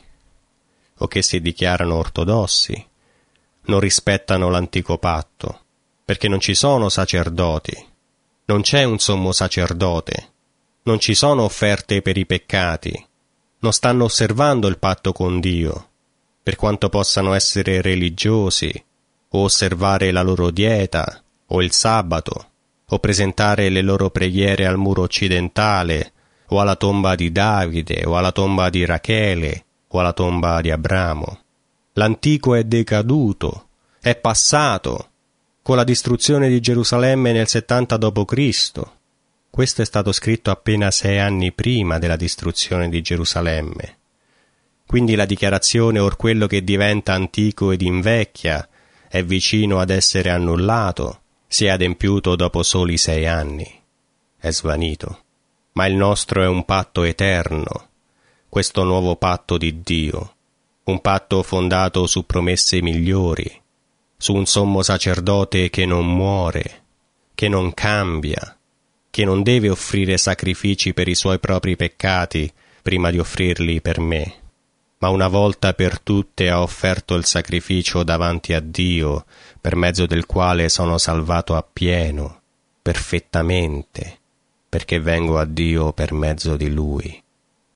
o che si dichiarano ortodossi, non rispettano l'antico patto, perché non ci sono sacerdoti, non c'è un sommo sacerdote, non ci sono offerte per i peccati, non stanno osservando il patto con Dio, per quanto possano essere religiosi, o osservare la loro dieta, o il sabato, o presentare le loro preghiere al muro occidentale, o alla tomba di Davide, o alla tomba di Rachele, o alla tomba di Abramo. L'antico è decaduto, è passato, con la distruzione di Gerusalemme nel settanta dopo Cristo. Questo è stato scritto appena sei anni prima della distruzione di Gerusalemme. Quindi la dichiarazione or quello che diventa antico ed invecchia è vicino ad essere annullato, si è adempiuto dopo soli sei anni. È svanito. Ma il nostro è un patto eterno, questo nuovo patto di Dio, un patto fondato su promesse migliori, su un sommo sacerdote che non muore, che non cambia, che non deve offrire sacrifici per i suoi propri peccati prima di offrirli per me, ma una volta per tutte ha offerto il sacrificio davanti a Dio, per mezzo del quale sono salvato appieno, perfettamente, perché vengo a Dio per mezzo di Lui.